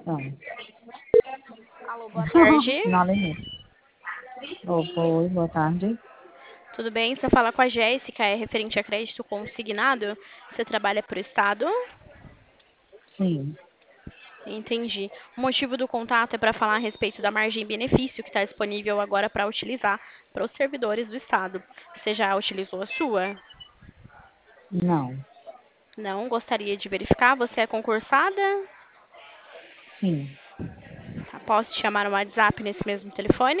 Não. Alô, boa tarde. Nada mesmo. Oi, boa tarde. Tudo bem? Você fala com a Jéssica, é referente a crédito consignado. Você trabalha por estado? Sim. Entendi. O motivo do contato é para falar a respeito da margem benefício que está disponível agora para utilizar para os servidores do estado. Você já utilizou a sua? Não. Não? Gostaria de verificar? Você é concursada? Sim. Tá, posso te chamar no WhatsApp nesse mesmo telefone?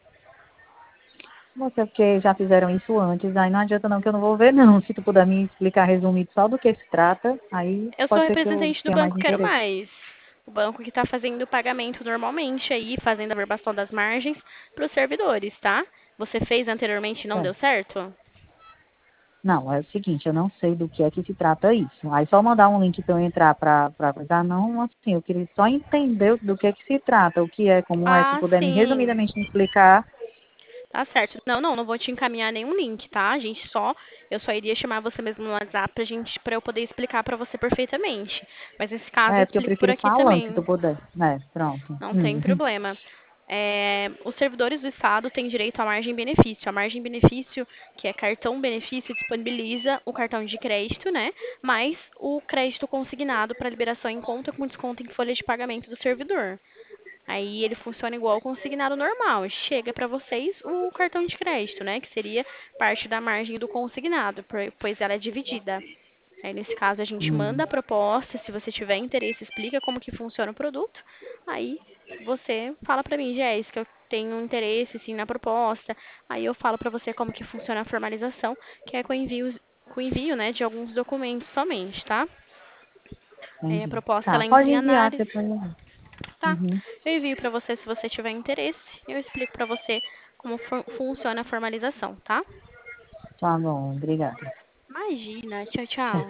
Você, porque já fizeram isso antes, aí não adianta não que eu não vou ver, não. Se tu puder me explicar resumido só do que se trata, aí Eu sou pode ser que eu representante do tenha mais Banco Quero interesse. Mais. O banco que está fazendo o pagamento normalmente aí, fazendo a verbação das margens para os servidores, tá? Você fez anteriormente e não É. deu certo? Não, é o seguinte, eu não sei do que é que se trata isso. Aí só mandar um link para eu entrar para coisar, não, assim, eu queria só entender do que é que se trata, o que é, como é, se Ah, puder me sim. resumidamente me explicar. Tá certo. Não vou te encaminhar nenhum link, tá? Eu só iria chamar você mesmo no WhatsApp para eu poder explicar para você perfeitamente. Mas nesse caso eu É, porque eu explico por prefiro aqui falando, se tu também. puder. É, pronto. Não tem problema. Os servidores do Estado têm direito à margem-benefício. A margem-benefício, que é cartão-benefício, disponibiliza o cartão de crédito, né? Mais o crédito consignado para liberação em conta com desconto em folha de pagamento do servidor. Aí ele funciona igual o consignado normal. Chega para vocês o cartão de crédito, né? Que seria parte da margem do consignado, pois ela é dividida. Aí, nesse caso, a gente manda Hum, a proposta. Se você tiver interesse, explica como que funciona o produto. Aí, você fala para mim, Jéssica, eu tenho interesse, sim, na proposta. Aí, eu falo para você como que funciona a formalização, que é com envio, né, de alguns documentos somente, tá? Aí, a entendi. proposta, Tá, ela entra pode em enviar análise, depois. tá? Uhum. Eu envio para você se você tiver interesse. Eu explico para você como funciona a formalização, tá? Tá bom, obrigada. Imagina, tchau, tchau.